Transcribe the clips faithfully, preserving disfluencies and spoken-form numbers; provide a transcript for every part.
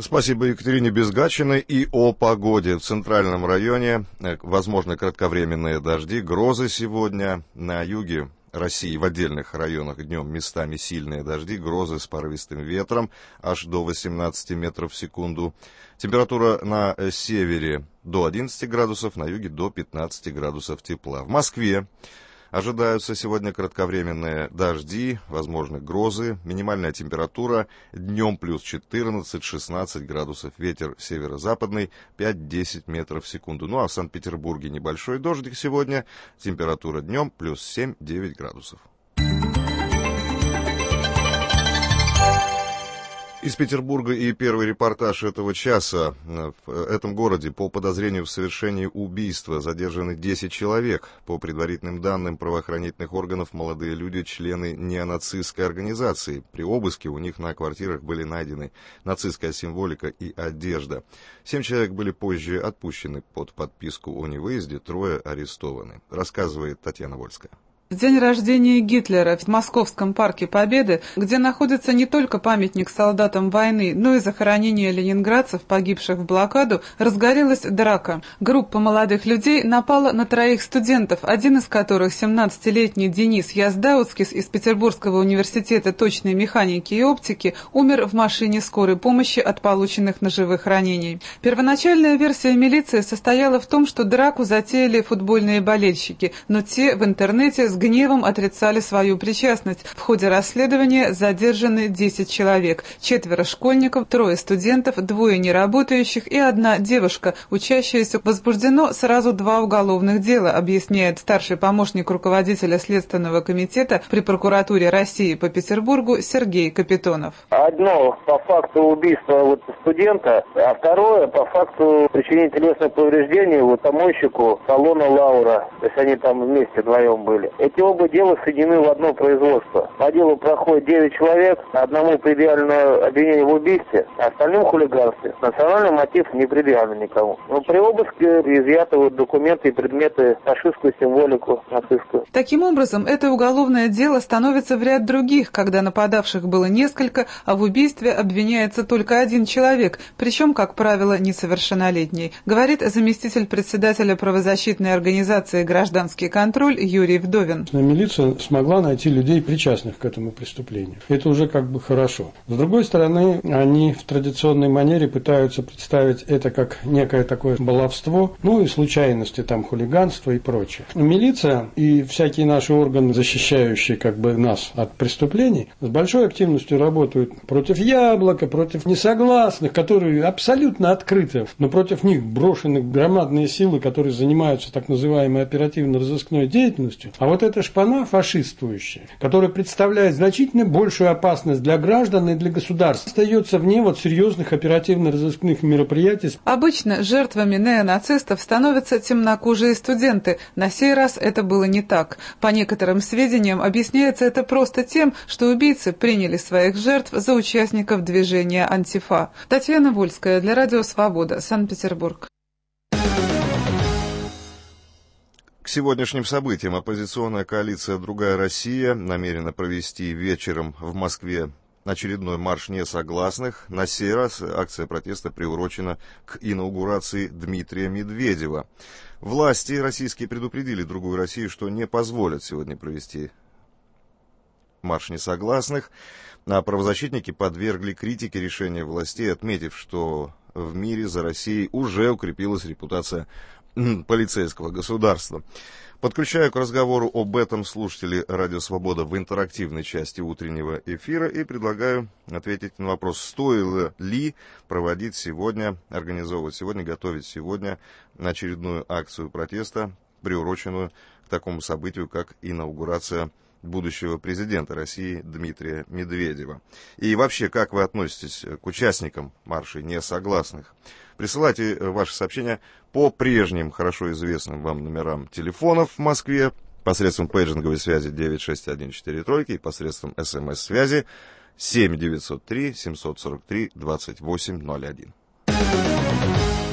Спасибо Екатерине Безгачиной. И о погоде. В центральном районе возможны кратковременные дожди, грозы сегодня. На юге России в отдельных районах днем местами сильные дожди, грозы с порывистым ветром аж до восемнадцати метров в секунду. Температура на севере до одиннадцати градусов, на юге до пятнадцати градусов тепла. В Москве ожидаются сегодня кратковременные дожди, возможны грозы. Минимальная температура днем плюс четырнадцать-шестнадцать градусов. Ветер северо-западный пять-десять метров в секунду. Ну а в Санкт-Петербурге небольшой дождик сегодня. Температура днем плюс семь-девять градусов. Из Петербурга и первый репортаж этого часа. В этом городе по подозрению в совершении убийства задержаны десять человек. По предварительным данным правоохранительных органов, молодые люди — члены неонацистской организации. При обыске у них на квартирах были найдены нацистская символика и одежда. Семь человек были позже отпущены под подписку о невыезде, трое арестованы. Рассказывает Татьяна Вольская. В день рождения Гитлера в Московском парке Победы, где находится не только памятник солдатам войны, но и захоронение ленинградцев, погибших в блокаду, разгорелась драка. Группа молодых людей напала на троих студентов, один из которых, семнадцатилетний Денис Яздауцкис из Петербургского университета точной механики и оптики, умер в машине скорой помощи от полученных ножевых ранений. Первоначальная версия милиции состояла в том, что драку затеяли футбольные болельщики, но те в интернете с гневом отрицали свою причастность. В ходе расследования задержаны десять человек, четверо школьников, трое студентов, двое неработающих и одна девушка, учащаяся. Возбуждено сразу два уголовных дела, объясняет старший помощник руководителя Следственного комитета при прокуратуре России по Петербургу Сергей Капитонов. Одно по факту убийства вот студента, а второе по факту причинения телесных повреждений вот помощнику салона «Лаура». То есть они там вместе вдвоем были. Эти оба дела соединены в одно производство. По делу проходит девять человек, одному предъявлено обвинение в убийстве, а остальным в хулиганстве. Национальный мотив не предъявлен никому. Но при обыске изъяты вот документы и предметы, фашистскую символику нацистскую. Таким образом, это уголовное дело становится в ряд других, когда нападавших было несколько, а в убийстве обвиняется только один человек, причем, как правило, несовершеннолетний, говорит заместитель председателя правозащитной организации «Гражданский контроль» Юрий Вдовин. Милиция смогла найти людей, причастных к этому преступлению. Это уже как бы хорошо. С другой стороны, они в традиционной манере пытаются представить это как некое такое баловство, ну и случайности, там, хулиганство и прочее. Милиция и всякие наши органы, защищающие как бы нас от преступлений, с большой активностью работают против Яблока, против несогласных, которые абсолютно открыты, но против них брошены громадные силы, которые занимаются так называемой оперативно-розыскной деятельностью. А вот эта шпана фашистующая, которая представляет значительно большую опасность для граждан и для государства, остается вне вот серьезных оперативно-розыскных мероприятий. Обычно жертвами неонацистов становятся темнокожие студенты. На сей раз это было не так. По некоторым сведениям объясняется это просто тем, что убийцы приняли своих жертв за участников движения «Антифа». Татьяна Вольская для Радио Свобода, Санкт-Петербург. К сегодняшним событиям оппозиционная коалиция «Другая Россия» намерена провести вечером в Москве очередной марш несогласных. На сей раз акция протеста приурочена к инаугурации Дмитрия Медведева. Власти российские предупредили «Другую Россию», что не позволят сегодня провести марш несогласных. А правозащитники подвергли критике решения властей, отметив, что в мире за Россией уже укрепилась репутация полицейского государства. Подключаю к разговору об этом слушателей «Радио Свобода» в интерактивной части утреннего эфира и предлагаю ответить на вопрос, стоило ли проводить сегодня, организовывать сегодня, готовить сегодня очередную акцию протеста, приуроченную к такому событию, как инаугурация будущего президента России Дмитрия Медведева. И вообще, как вы относитесь к участникам марша несогласных? Присылайте ваши сообщения по прежним, хорошо известным вам номерам телефонов в Москве, посредством пейджинговой связи девять шесть один четыре три и посредством смс-связи семь девятьсот три семьсот сорок три двадцать восемь ноль один.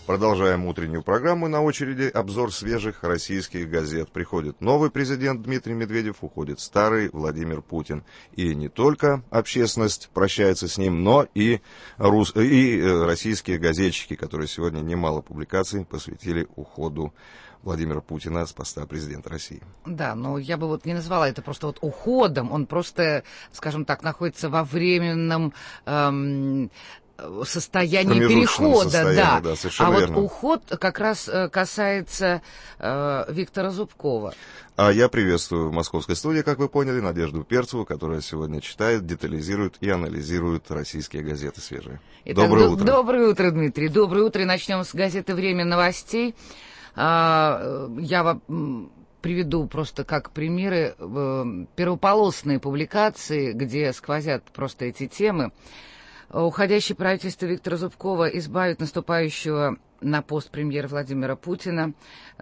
Продолжаем утреннюю программу. На очереди обзор свежих российских газет. Приходит новый президент Дмитрий Медведев, уходит старый Владимир Путин. И не только общественность прощается с ним, но и, рус... и российские газетчики, которые сегодня немало публикаций посвятили уходу Владимира Путина с поста президента России. Да, но я бы вот не назвала это просто вот уходом. Он просто, скажем так, находится во временном эм, состоянии перехода. Состоянии, да. Да, совершенно а верно. Вот уход как раз касается э, Виктора Зубкова. А я приветствую в московской студии, как вы поняли, Надежду Перцеву, которая сегодня читает, детализирует и анализирует российские газеты свежие. Итак, Доброе д- утро. Доброе утро, Дмитрий. Доброе утро. И начнем с газеты «Время новостей». Я приведу просто как примеры первополосные публикации, где сквозят просто эти темы. Уходящее правительство Виктора Зубкова избавит наступающего на пост премьера Владимира Путина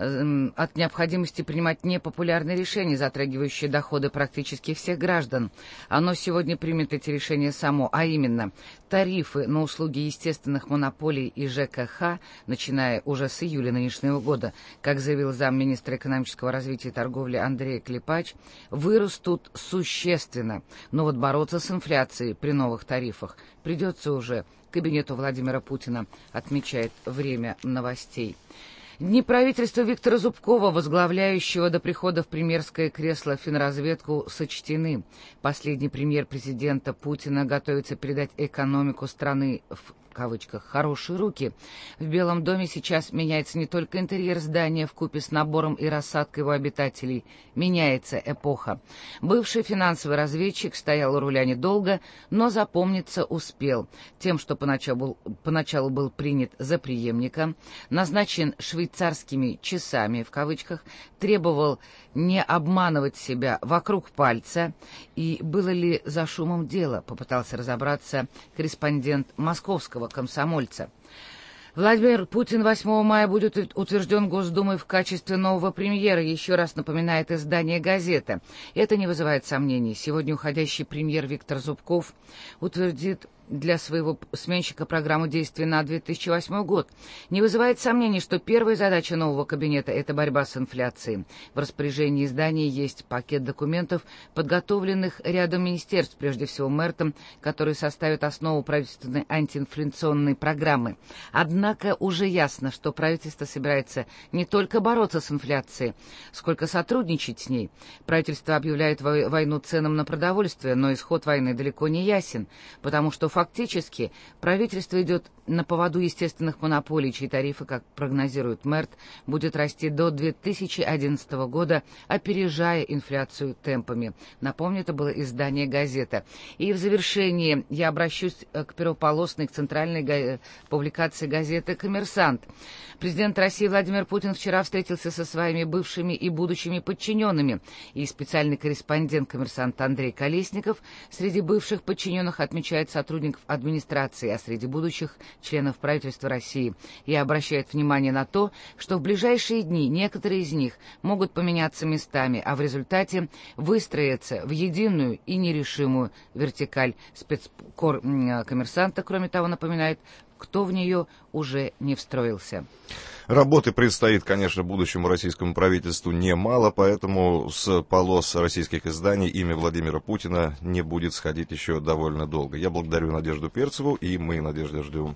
от необходимости принимать непопулярные решения, затрагивающие доходы практически всех граждан. Оно сегодня примет эти решения само, а именно тарифы на услуги естественных монополий и ЖКХ, начиная уже с июля нынешнего года, как заявил замминистра экономического развития и торговли Андрей Клепач, вырастут существенно. Но вот бороться с инфляцией при новых тарифах придется уже кабинету Владимира Путина, отмечает «Время новостей». Дни правительства Виктора Зубкова, возглавляющего до прихода в премьерское кресло финразведку, сочтены. Последний премьер президента Путина готовится передать экономику страны в в кавычках, «хорошие руки». В Белом доме сейчас меняется не только интерьер здания вкупе с набором и рассадкой его обитателей. Меняется эпоха. Бывший финансовый разведчик стоял у руля недолго, но запомниться успел. Тем, что поначалу был, поначалу был принят за преемника, назначен швейцарскими часами, в кавычках, требовал не обманывать себя вокруг пальца. И было ли за шумом дело, попытался разобраться корреспондент московского «Комсомольца». Владимир Путин восьмого мая будет утвержден Госдумой в качестве нового премьера, еще раз напоминает издание «Газета». Это не вызывает сомнений. Сегодня уходящий премьер Виктор Зубков утвердит для своего сменщика программу действий на две тысячи восьмой год. Не вызывает сомнений, что первая задача нового кабинета – это борьба с инфляцией. В распоряжении издания есть пакет документов, подготовленных рядом министерств, прежде всего МЭРТом, которые составят основу правительственной антиинфляционной программы. Однако уже ясно, что правительство собирается не только бороться с инфляцией, сколько сотрудничать с ней. Правительство объявляет войну ценам на продовольствие, но исход войны далеко не ясен, потому что фактически правительство идет на поводу естественных монополий, чьи тарифы, как прогнозирует МЭРТ, будет расти до две тысячи одиннадцатого года, опережая инфляцию темпами. Напомню, это было издание «Газета». И в завершении я обращусь к первополосной, к центральной га- публикации газеты «Коммерсант». Президент России Владимир Путин вчера встретился со своими бывшими и будущими подчиненными. И специальный корреспондент «Коммерсанта» Андрей Колесников среди бывших подчиненных отмечает сотрудников администрации, а среди будущих членов правительства России, и обращает внимание на то, что в ближайшие дни некоторые из них могут поменяться местами, а в результате выстроиться в единую и нерешимую вертикаль. Спецкор «Коммерсанта», кроме того, напоминает, кто в нее уже не встроился. Работы предстоит, конечно, будущему российскому правительству немало, поэтому с полос российских изданий имя Владимира Путина не будет сходить еще довольно долго. Я благодарю Надежду Перцеву, и мы, Надежда, ждем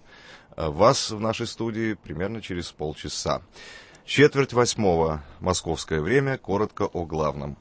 вас в нашей студии примерно через полчаса. Четверть восьмого, московское время, коротко о главном.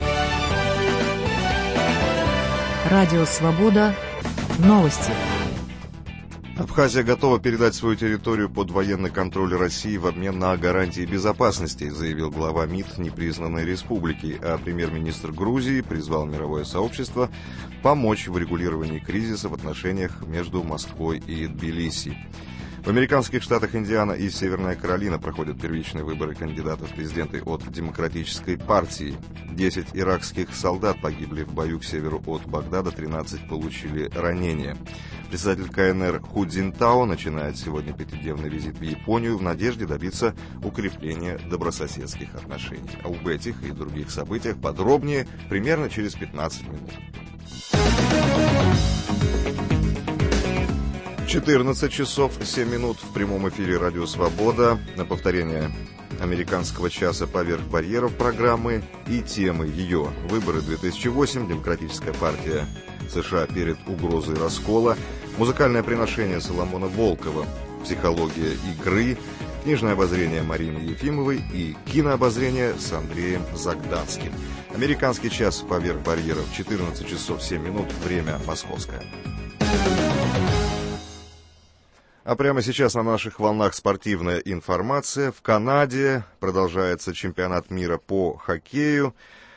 Радио «Свобода». Новости. Абхазия готова передать свою территорию под военный контроль России в обмен на гарантии безопасности, заявил глава МИД непризнанной республики, а премьер-министр Грузии призвал мировое сообщество помочь в регулировании кризиса в отношениях между Москвой и Тбилиси. В американских штатах Индиана и Северная Каролина проходят первичные выборы кандидатов в президенты от Демократической партии. Десять иракских солдат погибли в бою к северу от Багдада, тринадцать получили ранения. Председатель ка эн эр Ху Цзиньтао начинает сегодня пятидневный визит в Японию в надежде добиться укрепления добрососедских отношений. А об этих и других событиях подробнее примерно через пятнадцать минут. четырнадцать часов семь минут в прямом эфире «Радио Свобода». На повторение американского часа поверх барьеров программы и темы ее. Выборы две тысячи восемь, Демократическая партия США перед угрозой раскола, музыкальное приношение Соломона Волкова, психология игры, книжное обозрение Марины Ефимовой и кинообозрение с Андреем Загданским. Американский час поверх барьеров, четырнадцать часов семь минут, время московское. А прямо сейчас на наших волнах спортивная информация. В Канаде продолжается чемпионат мира по хоккею.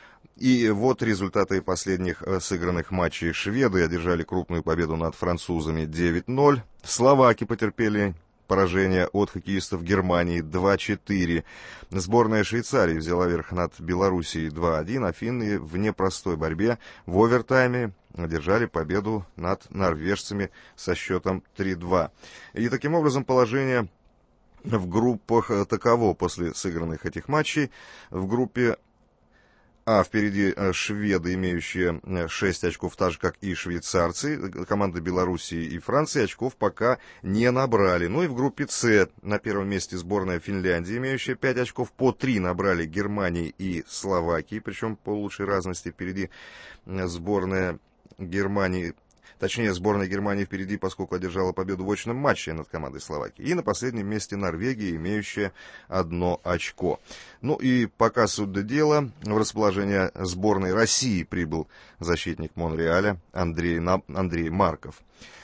И вот результаты последних сыгранных матчей. Шведы одержали крупную победу над французами девять ноль. Словаки потерпели поражение от хоккеистов Германии два четыре. Сборная Швейцарии взяла верх над Белоруссией два один, а финны в непростой борьбе в овертайме одержали победу над норвежцами со счетом три два. И таким образом положение в группах таково после сыгранных этих матчей. В группе А впереди шведы, имеющие шесть очков, так же, как и швейцарцы. Команды Белоруссии и Франции очков пока не набрали. Ну и в группе С на первом месте сборная Финляндии, имеющая пять очков. По три набрали Германии и Словакии, причем по лучшей разности впереди сборная Германии. Точнее, сборная Германии впереди, поскольку одержала победу в очном матче над командой Словакии. И на последнем месте Норвегия, имеющая одно очко. Ну и пока суть до дела, в расположение сборной России прибыл защитник Монреаля Андрей, Андрей Марков.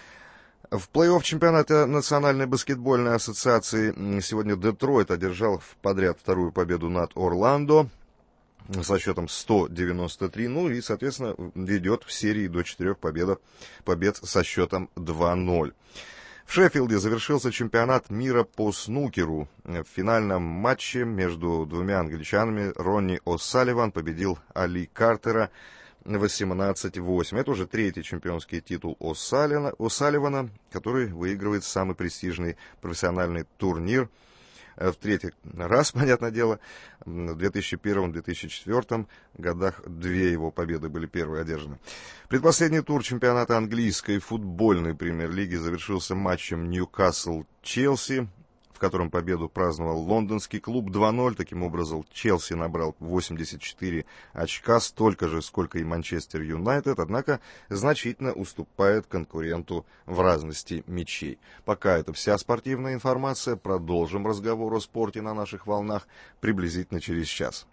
В плей-офф чемпионата Национальной баскетбольной ассоциации сегодня Детройт одержал подряд вторую победу над Орландо со счетом сто девяносто три, ну и, соответственно, ведет в серии до четырех побед, побед со счетом два ноль. В Шеффилде завершился чемпионат мира по снукеру. В финальном матче между двумя англичанами Ронни О'Салливан победил Али Картера восемнадцать восемь. Это уже третий чемпионский титул О'Салливана, который выигрывает самый престижный профессиональный турнир в третий раз, понятное дело. В две тысячи первом — две тысячи четвёртом годах две его победы были первые одержаны. Предпоследний тур чемпионата английской футбольной премьер-лиги завершился матчем Ньюкасл-Челси, в котором победу праздновал лондонский клуб два ноль. Таким образом, Челси набрал восемьдесят четыре очка, столько же, сколько и Манчестер Юнайтед, однако значительно уступает конкуренту в разности мячей. Пока это вся спортивная информация. Продолжим разговор о спорте на наших волнах приблизительно через час.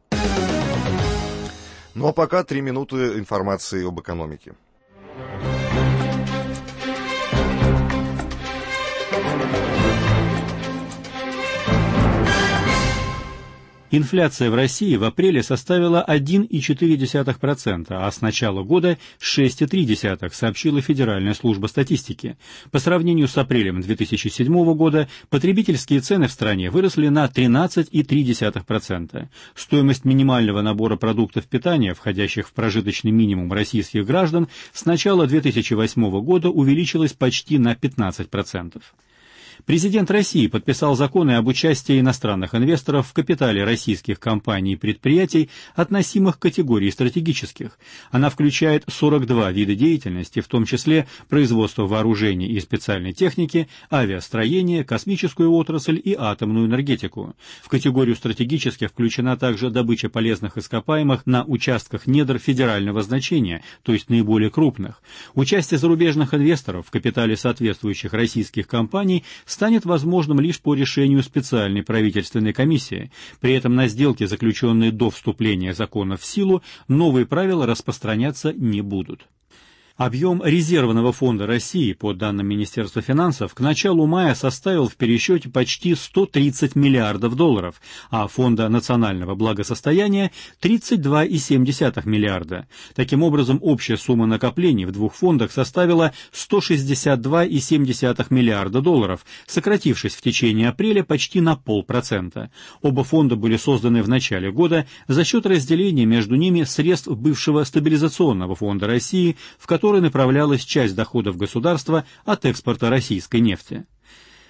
Ну а пока три минуты информации об экономике. Инфляция в России в апреле составила один целых четыре десятых процента, а с начала года шесть целых три десятых процента, сообщила Федеральная служба статистики. По сравнению с апрелем две тысячи седьмого года потребительские цены в стране выросли на тринадцать целых три десятых процента. Стоимость минимального набора продуктов питания, входящих в прожиточный минимум российских граждан, с начала две тысячи восьмого года увеличилась почти на пятнадцать процентов. Президент России подписал законы об участии иностранных инвесторов в капитале российских компаний и предприятий, относимых к категории стратегических. Она включает сорок два вида деятельности, в том числе производство вооружений и специальной техники, авиастроение, космическую отрасль и атомную энергетику. В категорию стратегических включена также добыча полезных ископаемых на участках недр федерального значения, то есть наиболее крупных. Участие зарубежных инвесторов в капитале соответствующих российских компаний станет возможным лишь по решению специальной правительственной комиссии. При этом на сделки, заключенные до вступления закона в силу, новые правила распространяться не будут. Объем резервного фонда России, по данным Министерства финансов, к началу мая составил в пересчете почти сто тридцать миллиардов долларов, а фонда национального благосостояния – тридцать два целых семь десятых миллиарда. Таким образом, общая сумма накоплений в двух фондах составила сто шестьдесят два целых семь десятых миллиарда долларов, сократившись в течение апреля почти на полпроцента. Оба фонда были созданы в начале года за счет разделения между ними средств бывшего стабилизационного фонда России, в который направлялась часть доходов государства от экспорта российской нефти.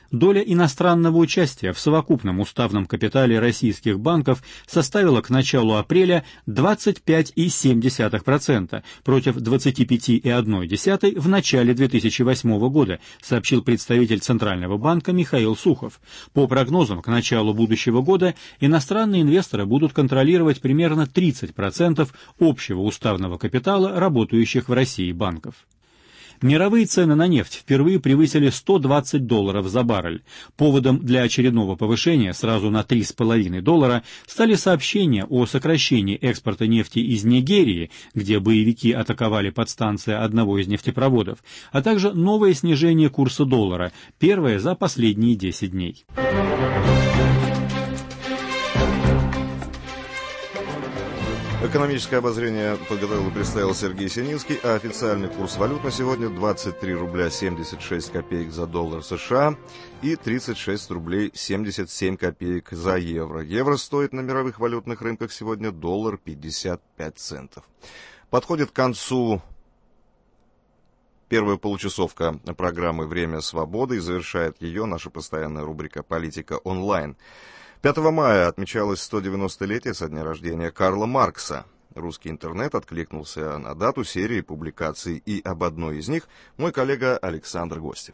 Доля иностранного участия в совокупном уставном капитале российских банков составила к началу апреля двадцать пять целых семь десятых процента против двадцать пять целых одна десятая процента в начале две тысячи восьмого года, сообщил представитель Центрального банка Михаил Сухов. По прогнозам, к началу будущего года иностранные инвесторы будут контролировать примерно тридцать процентов общего уставного капитала работающих в России банков. Мировые цены на нефть впервые превысили сто двадцать долларов за баррель. Поводом для очередного повышения сразу на три с половиной доллара стали сообщения о сокращении экспорта нефти из Нигерии, где боевики атаковали подстанции одного из нефтепроводов, а также новое снижение курса доллара, первое за последние десять дней. Экономическое обозрение подготовил и представил Сергей Сининский, а официальный курс валют на сегодня двадцать три рубля семьдесят шесть копеек за доллар США и тридцать шесть рублей семьдесят семь копеек за евро. Евро стоит на мировых валютных рынках сегодня доллар пятьдесят пять центов. Подходит к концу первая получасовка программы «Время свободы», и завершает ее наша постоянная рубрика «Политика онлайн». пятого мая отмечалось сто девяностолетие со дня рождения Карла Маркса. Русский интернет откликнулся на дату серии публикаций, и об одной из них мой коллега Александр Гостев.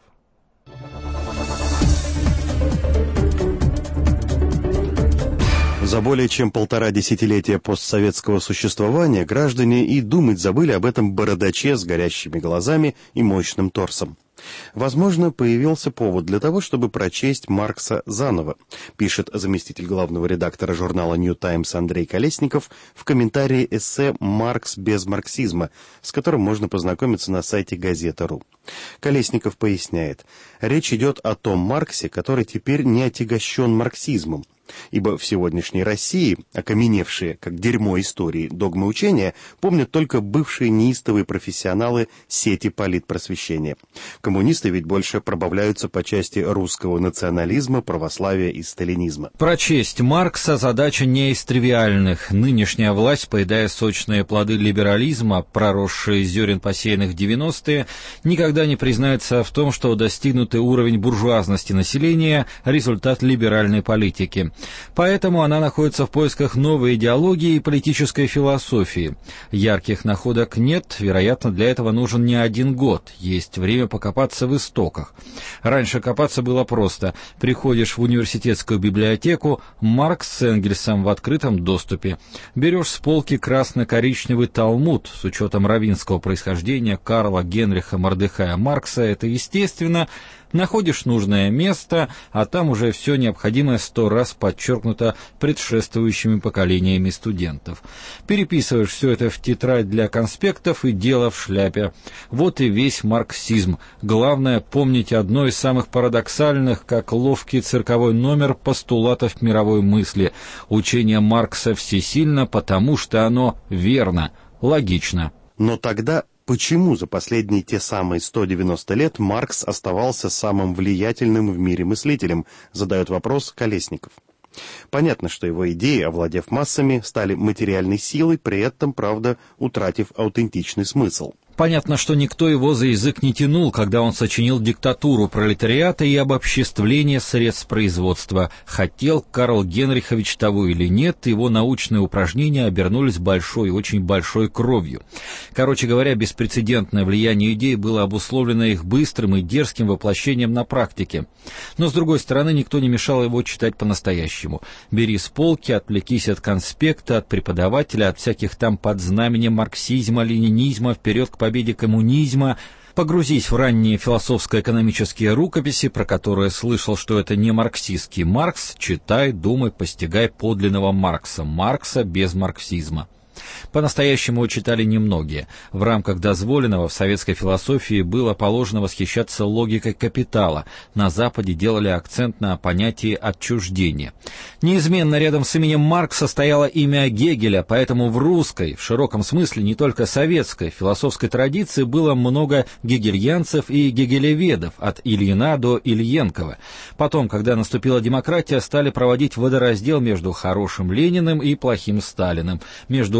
За более чем полтора десятилетия постсоветского существования граждане и думать забыли об этом бородаче с горящими глазами и мощным торсом. Возможно, появился повод для того, чтобы прочесть Маркса заново, пишет заместитель главного редактора журнала «Нью Таймс» Андрей Колесников в комментарии эссе «Маркс без марксизма», с которым можно познакомиться на сайте газета точка ру. Колесников поясняет, речь идет о том Марксе, который теперь не отягощен марксизмом, ибо в сегодняшней России, окаменевшие, как дерьмо истории, догмы учения, помнят только бывшие неистовые профессионалы сети политпросвещения. Коммунисты ведь больше пробавляются по части русского национализма, православия и сталинизма. Прочесть Маркса задача не из тривиальных. Нынешняя власть, поедая сочные плоды либерализма, проросшие из зерен, посеянных в девяностые, никогда не признается в том, что достигнутый уровень буржуазности населения – результат либеральной политики. Поэтому она находится в поисках новой идеологии и политической философии. Ярких находок нет, вероятно, для этого нужен не один год. Есть время покопаться в истоках. Раньше копаться было просто. Приходишь в университетскую библиотеку, Маркс с Энгельсом в открытом доступе. Берешь с полки красно-коричневый Талмуд с учетом раввинского происхождения Карла Генриха Мордехая Маркса, это естественно. Находишь нужное место, а там уже все необходимое сто раз подчеркнуто предшествующими поколениями студентов. Переписываешь все это в тетрадь для конспектов, и дело в шляпе. Вот и весь марксизм. Главное помнить одно из самых парадоксальных, как ловкий цирковой номер постулатов мировой мысли. Учение Маркса всесильно, потому что оно верно, логично. Но тогда почему за последние те самые сто девяносто лет Маркс оставался самым влиятельным в мире мыслителем, задает вопрос Колесников. Понятно, что его идеи, овладев массами, стали материальной силой, при этом, правда, утратив аутентичный смысл. Понятно, что никто его за язык не тянул, когда он сочинил диктатуру пролетариата и обобществление средств производства. Хотел Карл Генрихович того или нет, его научные упражнения обернулись большой, очень большой кровью. Короче говоря, беспрецедентное влияние идей было обусловлено их быстрым и дерзким воплощением на практике. Но, с другой стороны, никто не мешал его читать по-настоящему. Бери с полки, отвлекись от конспекта, от преподавателя, от всяких там под знаменем марксизма, ленинизма, вперед к победе коммунизма, погрузись в ранние философско-экономические рукописи, про которые слышал, что это не марксистский Маркс, читай, думай, постигай подлинного Маркса, Маркса без марксизма. По-настоящему читали немногие. В рамках дозволенного в советской философии было положено восхищаться логикой капитала. На Западе делали акцент на понятии отчуждения. Неизменно рядом с именем Маркса стояло имя Гегеля, поэтому в русской, в широком смысле не только советской, философской традиции было много гегельянцев и гегелеведов, от Ильина до Ильенкова. Потом, когда наступила демократия, стали проводить водораздел между хорошим Лениным и плохим Сталиным, между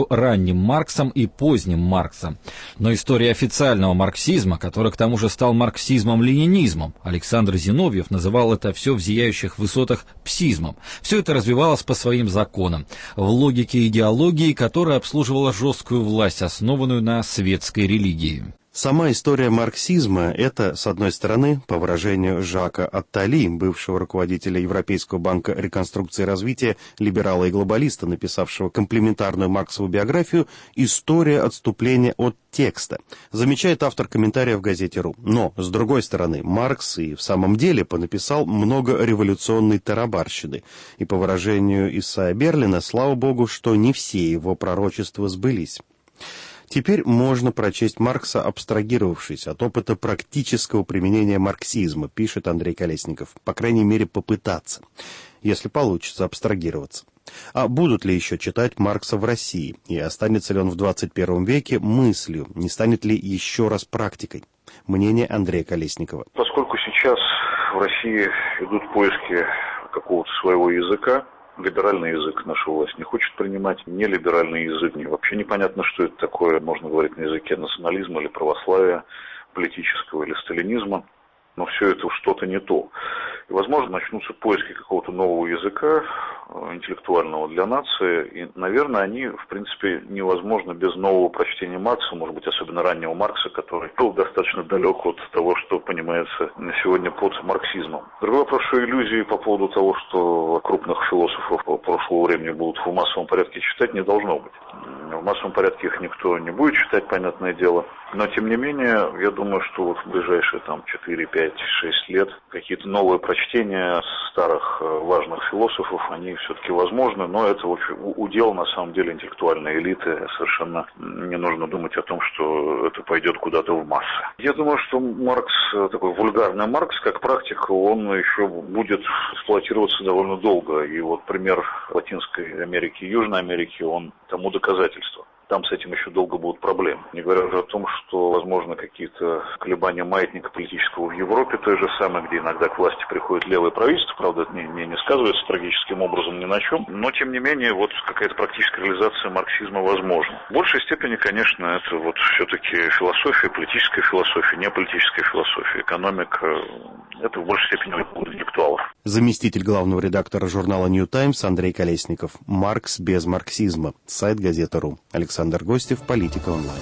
между ранним Марксом и поздним Марксом. Но история официального марксизма, который к тому же стал марксизмом-ленинизмом, Александр Зиновьев называл это все в зияющих высотах псизмом. Все это развивалось по своим законам, в логике идеологии, которая обслуживала жесткую власть, основанную на светской религии. Сама история марксизма – это, с одной стороны, по выражению Жака Аттали, бывшего руководителя Европейского банка реконструкции и развития, либерала и глобалиста, написавшего комплементарную Марксову биографию, история отступления от текста, замечает автор комментария в газете «Ру». Но, с другой стороны, Маркс и в самом деле понаписал много революционной тарабарщины. И по выражению Исайя Берлина, слава богу, что не все его пророчества сбылись. Теперь можно прочесть Маркса, абстрагировавшись от опыта практического применения марксизма, пишет Андрей Колесников. По крайней мере, попытаться, если получится абстрагироваться. А будут ли еще читать Маркса в России? И останется ли он в двадцать первом веке мыслью? Не станет ли еще раз практикой? Мнение Андрея Колесникова. Поскольку сейчас в России идут поиски какого-то своего языка, либеральный язык наша власть не хочет принимать, нелиберальный язык. Вообще непонятно, что это такое. Можно говорить на языке национализма или православия, политического или сталинизма. Но все это что-то не то. И, возможно, начнутся поиски какого-то нового языка, интеллектуального для нации. И, наверное, они, в принципе, невозможны без нового прочтения Маркса, может быть, особенно раннего Маркса, который был достаточно далек от того, что понимается на сегодня под марксизмом. Другой вопрос, что иллюзии по поводу того, что крупных философов прошлого времени будут в массовом порядке читать, не должно быть. В массовом порядке их никто не будет читать, понятное дело. Но, тем не менее, я думаю, что вот в ближайшие там четыре, пять, шесть лет какие-то новые прочтения старых важных философов, они все-таки возможны, но это удел, на самом деле, интеллектуальной элиты. Совершенно не нужно думать о том, что это пойдет куда-то в массы. Я думаю, что Маркс, такой вульгарный Маркс, как практика, он еще будет эксплуатироваться довольно долго. И вот пример Латинской Америки и Южной Америки, он тому доказательство. Там с этим еще долго будут проблемы. Не говоря уже о том, что, возможно, какие-то колебания маятника политического в Европе, той же самой, где иногда к власти приходит левое правительство, правда, это не, не, не сказывается трагическим образом ни на чем, но, тем не менее, вот какая-то практическая реализация марксизма возможна. В большей степени, конечно, это вот все-таки философия, политическая философия, не политическая философия, экономика, это в большей степени у интеллектуалов. Заместитель главного редактора журнала «Нью Таймс» Андрей Колесников. «Маркс без марксизма». Сайт газета «Ру». Александр Гостев, «Политика онлайн».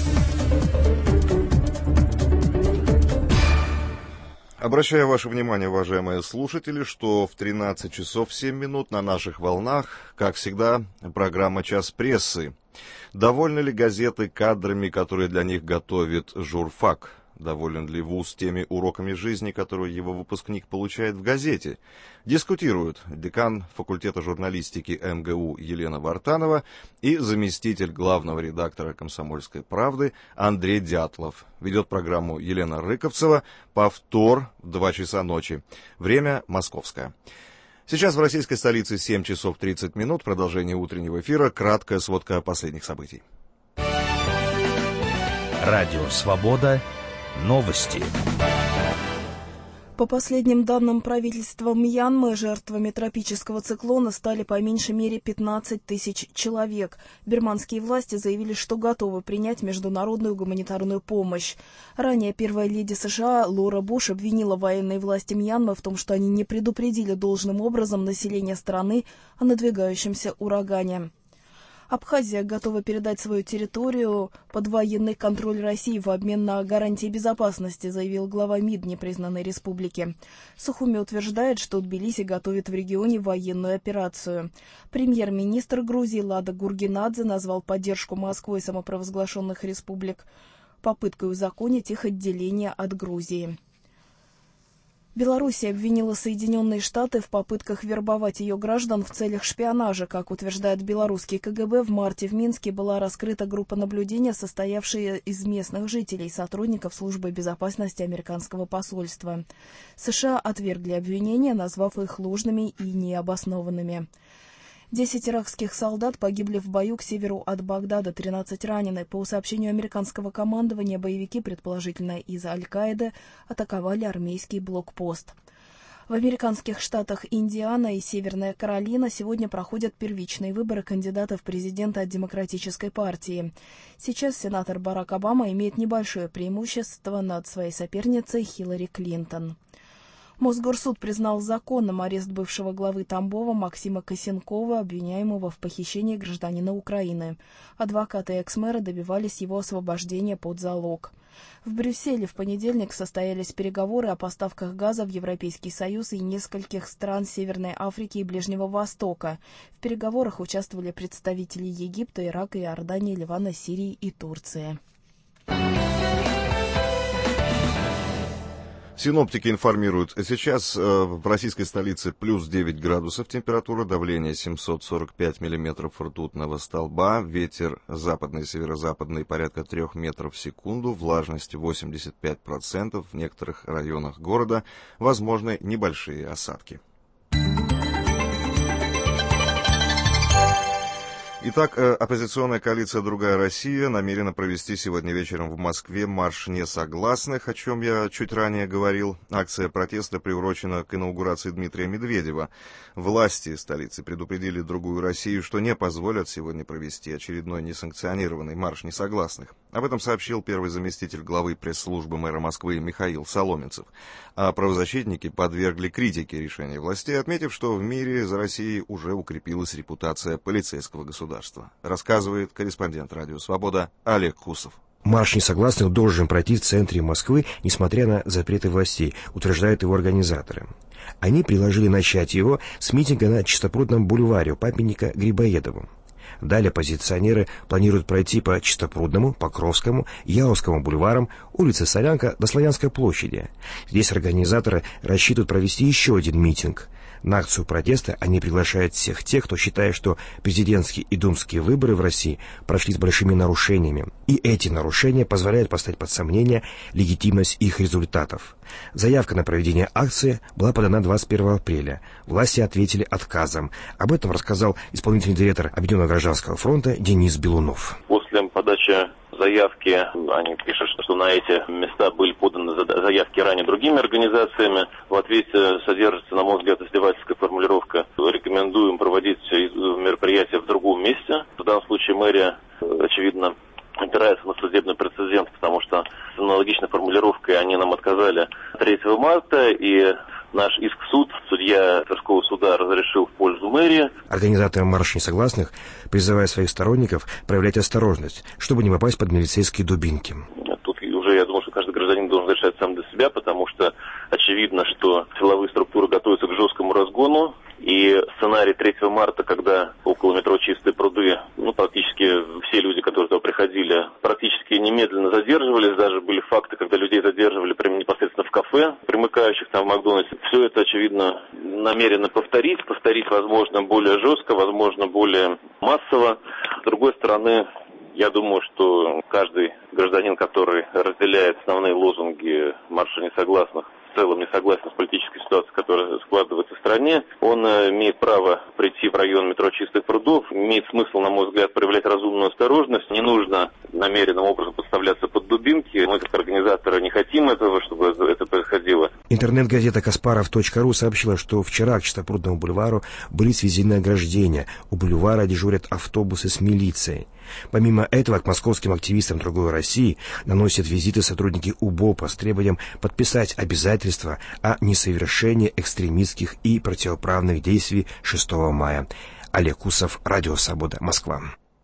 Обращаю ваше внимание, уважаемые слушатели, что в тринадцать часов семь минут на наших волнах, как всегда, программа «Час прессы». Довольны ли газеты кадрами, которые для них готовит журфак? Доволен ли вуз теми уроками жизни, которые его выпускник получает в газете? Дискутируют декан факультета журналистики эм гэ у Елена Вартанова и заместитель главного редактора «Комсомольской правды» Андрей Дятлов. Ведет программу Елена Рыковцева. Повтор в два часа ночи. Время московское. Сейчас в российской столице семь часов тридцать минут. Продолжение утреннего эфира. Краткая сводка последних событий. Радио «Свобода». Новости. По последним данным правительства Мьянмы, жертвами тропического циклона стали по меньшей мере пятнадцать тысяч человек. Бирманские власти заявили, что готовы принять международную гуманитарную помощь. Ранее первая леди США Лора Буш обвинила военные власти Мьянмы в том, что они не предупредили должным образом население страны о надвигающемся урагане. Абхазия готова передать свою территорию под военный контроль России в обмен на гарантии безопасности, заявил глава МИД непризнанной республики. Сухуми утверждает, что Тбилиси готовит в регионе военную операцию. Премьер-министр Грузии Лада Гургинадзе назвал поддержку Москвы и самопровозглашенных республик попыткой узаконить их отделение от Грузии. Белоруссия обвинила Соединенные Штаты в попытках вербовать ее граждан в целях шпионажа. Как утверждает белорусский ка гэ бэ, в марте в Минске была раскрыта группа наблюдения, состоявшая из местных жителей, сотрудников службы безопасности американского посольства. США отвергли обвинения, назвав их ложными и необоснованными. Десять иракских солдат погибли в бою к северу от Багдада, тринадцать ранены. По сообщению американского командования, боевики, предположительно из Аль-Каиды, атаковали армейский блокпост. В американских штатах Индиана и Северная Каролина сегодня проходят первичные выборы кандидатов в президенты от Демократической партии. Сейчас сенатор Барак Обама имеет небольшое преимущество над своей соперницей Хиллари Клинтон. Мосгорсуд признал законным арест бывшего главы Тамбова Максима Косенкова, обвиняемого в похищении гражданина Украины. Адвокаты экс-мэра добивались его освобождения под залог. В Брюсселе в понедельник состоялись переговоры о поставках газа в Европейский Союз и нескольких стран Северной Африки и Ближнего Востока. В переговорах участвовали представители Египта, Ирака, Иордании, Ливана, Сирии и Турции. Синоптики информируют, сейчас в российской столице плюс девять градусов температура, давление семьсот сорок пять миллиметров ртутного столба, ветер западный, северо-западный порядка трех метров в секунду, влажность восемьдесят пять процентов, в некоторых районах города возможны небольшие осадки. Итак, оппозиционная коалиция «Другая Россия» намерена провести сегодня вечером в Москве марш несогласных, о чем я чуть ранее говорил. Акция протеста приурочена к инаугурации Дмитрия Медведева. Власти столицы предупредили «Другую Россию», что не позволят сегодня провести очередной несанкционированный марш несогласных. Об этом сообщил первый заместитель главы пресс-службы мэра Москвы Михаил Соломенцев. А правозащитники подвергли критике решения властей, отметив, что в мире за Россией уже укрепилась репутация полицейского государства. Рассказывает корреспондент «Радио Свобода» Олег Хусов. Марш несогласных должен пройти в центре Москвы, несмотря на запреты властей, утверждают его организаторы. Они предложили начать его с митинга на Чистопрудном бульваре у памятника Грибоедову. Далее оппозиционеры планируют пройти по Чистопрудному, Покровскому, Яузскому бульварам, улице Солянка до Славянской площади. Здесь организаторы рассчитывают провести еще один митинг. На акцию протеста они приглашают всех тех, кто считает, что президентские и думские выборы в России прошли с большими нарушениями, и эти нарушения позволяют поставить под сомнение легитимность их результатов. Заявка на проведение акции была подана двадцать первого апреля. Власти ответили отказом. Об этом рассказал исполнительный директор Объединенного гражданского фронта Денис Белунов. После подачи заявки, они пишут, что на эти места были поданы заявки ранее другими организациями. В ответе содержится, на мой взгляд, издевательская формулировка: рекомендуем проводить мероприятие в другом месте. В данном случае мэрия, очевидно, опирается на судебный прецедент, потому что с аналогичной формулировкой они нам отказали третьего марта, и наш иск в суд судья Тверского суда разрешил в пользу мэрии. Организаторы марша несогласных призывают своих сторонников проявлять осторожность, чтобы не попасть под милицейские дубинки. Тут уже, я думаю, что каждый гражданин должен решать сам для себя, потому что очевидно, что силовые структуры готовятся к жесткому разгону. И сценарий третьего марта, когда около метро Чистые пруды, ну, практически все люди, которые туда приходили, практически немедленно задерживались. Даже были факты, когда людей задерживали прямо непосредственно в кафе, примыкающих там в Макдональдсе. Все это, очевидно, намерено повторить. Повторить, возможно, более жестко, возможно, более массово. С другой стороны, я думаю, что каждый гражданин, который разделяет основные лозунги марша несогласных, в целом не согласен с политической ситуацией, которая складывается в стране, он имеет право прийти в район метро Чистых прудов. Имеет смысл, на мой взгляд, проявлять разумную осторожность. Не нужно намеренным образом подставляться под дубинки. Мы, как организаторы, не хотим этого, чтобы это происходило. Интернет-газета Каспаров точка ру сообщила, что вчера к Чистопрудному бульвару были сведены ограждения. У бульвара дежурят автобусы с милицией. Помимо этого, к московским активистам «Другой России» наносят визиты сотрудники УБОПа с требованием подписать обязательства о несовершении экстремистских и противоправных действий шестого мая. Олег Усов, Радио Свобода, Москва.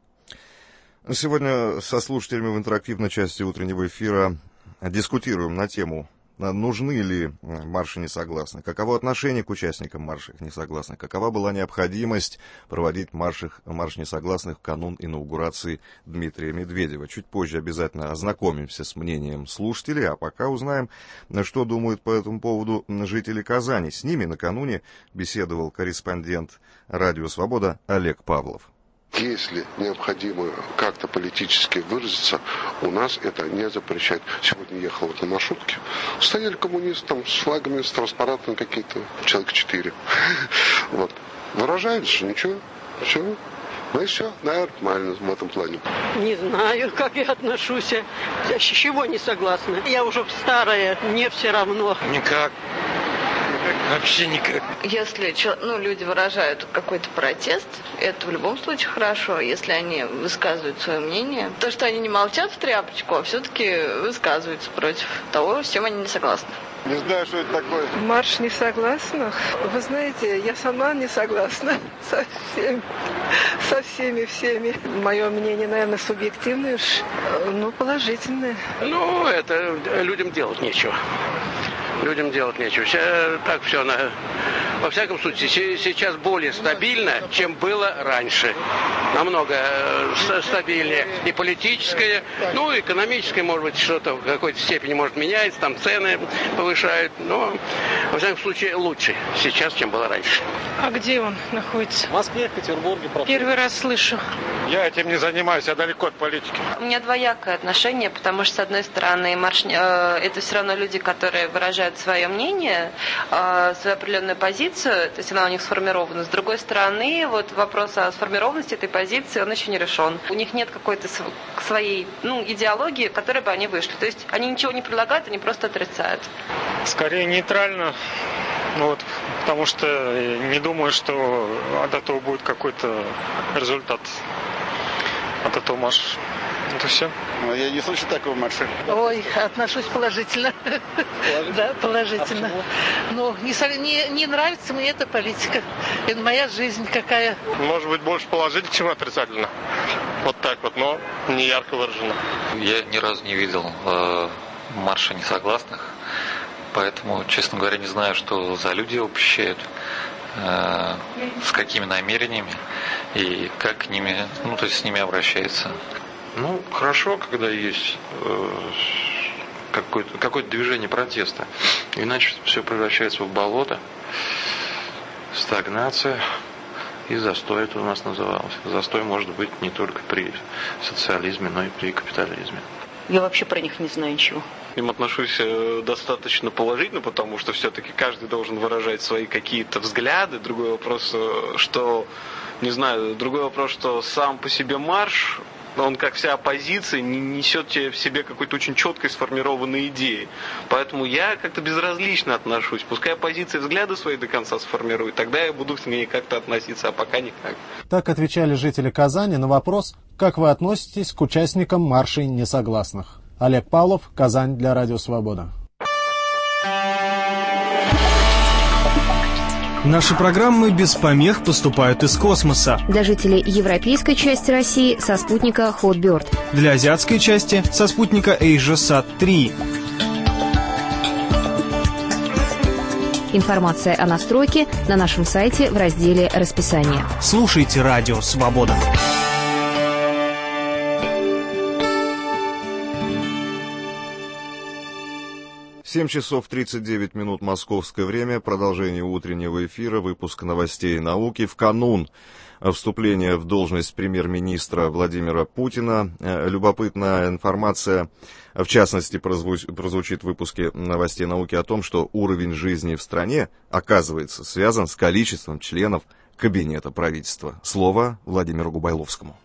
Сегодня со слушателями в интерактивной части утреннего эфира дискутируем на тему: нужны ли марши несогласных, каково отношение к участникам маршей несогласных, какова была необходимость проводить марши, марш несогласных в канун инаугурации Дмитрия Медведева. Чуть позже обязательно ознакомимся с мнением слушателей, а пока узнаем, что думают по этому поводу жители Казани. С ними накануне беседовал корреспондент «Радио Свобода» Олег Павлов. Если необходимо как-то политически выразиться, у нас это не запрещать. Сегодня ехал вот на маршрутке, стояли коммунисты там с флагами, с транспарантами какие-то, человек четыре. Вот. Выражались же, ничего, все. Ну и все, нормально в этом плане. Не знаю, как я отношусь. Я с чего не согласна? Я уже старая, мне все равно. Никак. Вообще никак. Если ну, люди выражают какой-то протест, это в любом случае хорошо, если они высказывают свое мнение. То, что они не молчат в тряпочку, а все-таки высказываются против того, с чем они не согласны. Не знаю, что это такое. Марш несогласных? Вы знаете, я сама не согласна со всеми, со всеми, всеми. Мое мнение, наверное, субъективное, но положительное. Ну, это людям делать нечего. Людям делать нечего. Сейчас, так все, на, во всяком случае, сейчас более стабильно, чем было раньше. Намного стабильнее. И политическое, ну, и экономическое, может быть, что-то в какой-то степени может меняется, там цены повышают, но, во всяком случае, лучше сейчас, чем было раньше. А где он находится? В Москве, в Петербурге. Первый раз слышу. Я этим не занимаюсь, я далеко от политики. У меня двоякое отношение, потому что, с одной стороны, марш, э, это все равно люди, которые выражают свое мнение, э, свою определенную позицию, то есть она у них сформирована. С другой стороны, вот вопрос о сформированности этой позиции, он еще не решен. У них нет какой-то своей ну, идеологии, в которой бы они вышли. То есть они ничего не предлагают, они просто отрицают. Скорее нейтрально, ну, вот, потому что не думаю, что от этого будет какой-то результат. От этого марша. Это все. Я не слышу такого марша. Ой, отношусь положительно. Положительно? Да, положительно. А ну, не, не, не нравится мне эта политика. Это моя жизнь какая. Может быть, больше положительно, чем отрицательно. Вот так вот, но не ярко выражено. Я ни разу не видел э, марша несогласных, поэтому, честно говоря, не знаю, что за люди его посещают, э, с какими намерениями и как к ними, ну, то есть с ними обращаются. Ну, хорошо, когда есть э, какое-то, какое-то движение протеста. Иначе все превращается в болото, стагнация и застой, это у нас называлось. Застой может быть не только при социализме, но и при капитализме. Я вообще про них не знаю ничего. К ним отношусь достаточно положительно, потому что все-таки каждый должен выражать свои какие-то взгляды. Другой вопрос, что, не знаю, другой вопрос, что сам по себе марш, он, как вся оппозиция, не несет в себе какой-то очень четкой сформированной идеи. Поэтому я как-то безразлично отношусь. Пускай оппозиция взгляды свои до конца сформирует, тогда я буду к ней как-то относиться, а пока никак. Так отвечали жители Казани на вопрос, как вы относитесь к участникам маршей несогласных. Олег Павлов, Казань, для Радио Свобода. Наши программы без помех поступают из космоса. Для жителей европейской части России со спутника Hotbird. Для азиатской части со спутника AsiaSat три. Информация о настройке на нашем сайте в разделе «Расписание». Слушайте Радио Свобода. семь часов тридцать девять минут московское время, продолжение утреннего эфира, выпуск новостей и науки в канун вступления в должность премьер-министра Владимира Путина. Любопытная информация, в частности, прозвучит в выпуске новостей и науки о том, что уровень жизни в стране, оказывается, связан с количеством членов кабинета правительства. Слово Владимиру Губайловскому.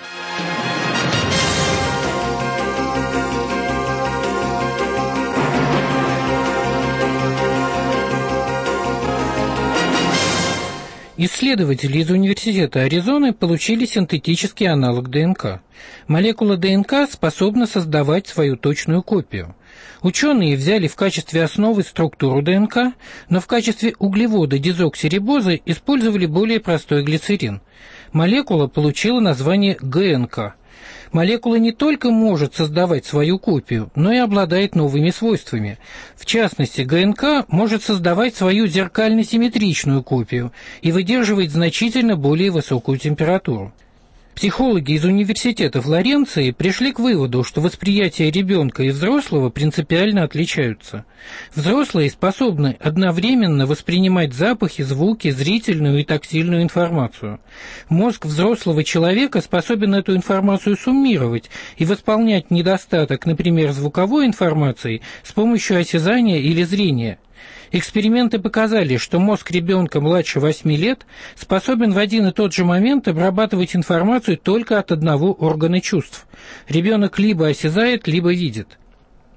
Исследователи из Университета Аризоны получили синтетический аналог ДНК. Молекула ДНК способна создавать свою точную копию. Ученые взяли в качестве основы структуру ДНК, но в качестве углевода дезоксирибозы использовали более простой глицерин. Молекула получила название ГНК. Молекула не только может создавать свою копию, но и обладает новыми свойствами. В частности, ГНК может создавать свою зеркально-симметричную копию и выдерживать значительно более высокую температуру. Психологи из университета Флоренции пришли к выводу, что восприятие ребенка и взрослого принципиально отличаются. Взрослые способны одновременно воспринимать запахи, звуки, зрительную и тактильную информацию. Мозг взрослого человека способен эту информацию суммировать и восполнять недостаток, например, звуковой информации с помощью осязания или зрения. Эксперименты показали, что мозг ребенка младше восьми лет способен в один и тот же момент обрабатывать информацию только от одного органа чувств. Ребенок либо осязает, либо видит.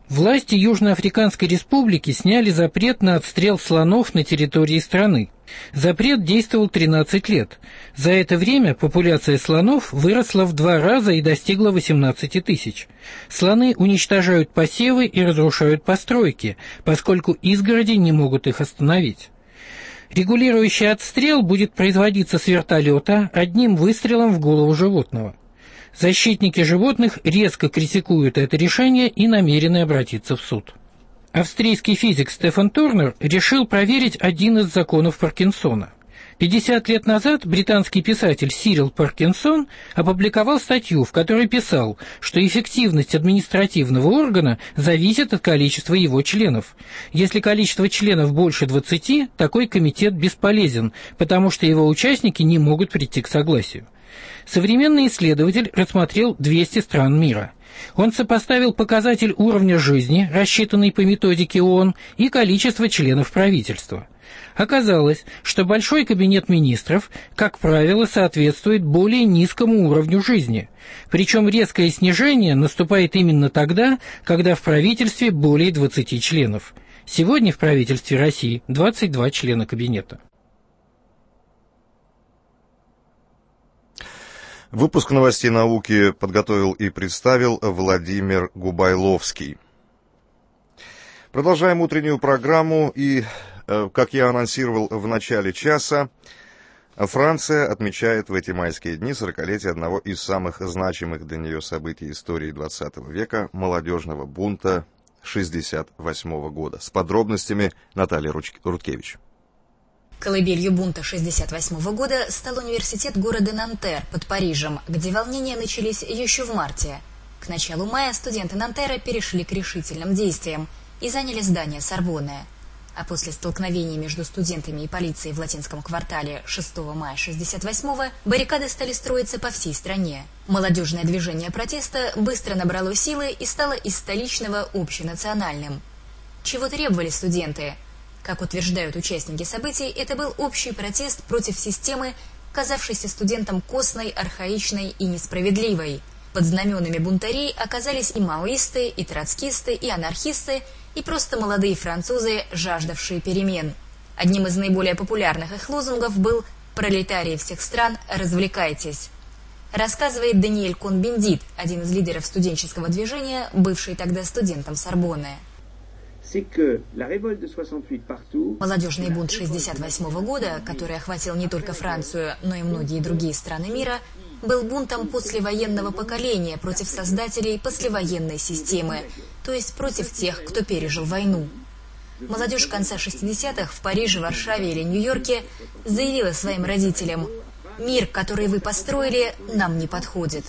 Власти Южноафриканской Республики сняли запрет на отстрел слонов на территории страны. Запрет действовал тринадцать лет. За это время популяция слонов выросла в два раза и достигла восемнадцати тысяч. Слоны уничтожают посевы и разрушают постройки, поскольку изгороди не могут их остановить. Регулирующий отстрел будет производиться с вертолета одним выстрелом в голову животного. Защитники животных резко критикуют это решение и намерены обратиться в суд. Австрийский физик Стефан Торнер решил проверить один из законов Паркинсона. пятьдесят лет назад британский писатель Сирил Паркинсон опубликовал статью, в которой писал, что эффективность административного органа зависит от количества его членов. Если количество членов больше двадцати, такой комитет бесполезен, потому что его участники не могут прийти к согласию. Современный исследователь рассмотрел двести стран мира. Он сопоставил показатель уровня жизни, рассчитанный по методике ООН, и количество членов правительства. Оказалось, что большой кабинет министров, как правило, соответствует более низкому уровню жизни. Причем резкое снижение наступает именно тогда, когда в правительстве более двадцати членов. Сегодня в правительстве России двадцать два члена кабинета. Выпуск новостей науки подготовил и представил Владимир Губайловский. Продолжаем утреннюю программу, и, как я анонсировал в начале часа, Франция отмечает в эти майские дни сорокалетие одного из самых значимых для нее событий истории двадцатого века – молодежного бунта шестьдесят восьмого года. С подробностями Наталья Рудкевич. Колыбелью бунта шестьдесят восьмого года стал университет города Нантер под Парижем, где волнения начались еще в марте. К началу мая студенты Нантера перешли к решительным действиям и заняли здание Сорбонны. А после столкновений между студентами и полицией в латинском квартале шестого мая шестьдесят восьмого баррикады стали строиться по всей стране. Молодежное движение протеста быстро набрало силы и стало из столичного общенациональным. Чего требовали студенты? Как утверждают участники событий, это был общий протест против системы, казавшейся студентам костной, архаичной и несправедливой. Под знаменами бунтарей оказались и маоисты, и троцкисты, и анархисты, и просто молодые французы, жаждавшие перемен. Одним из наиболее популярных их лозунгов был «Пролетарии всех стран, развлекайтесь». Рассказывает Даниэль Кон-Бендит, один из лидеров студенческого движения, бывший тогда студентом Сорбонны. Молодежный бунт шестьдесят восьмого года, который охватил не только Францию, но и многие другие страны мира, был бунтом послевоенного поколения против создателей послевоенной системы, то есть против тех, кто пережил войну. Молодежь конца шестидесятых в Париже, Варшаве или Нью-Йорке заявила своим родителям: «Мир, который вы построили, нам не подходит».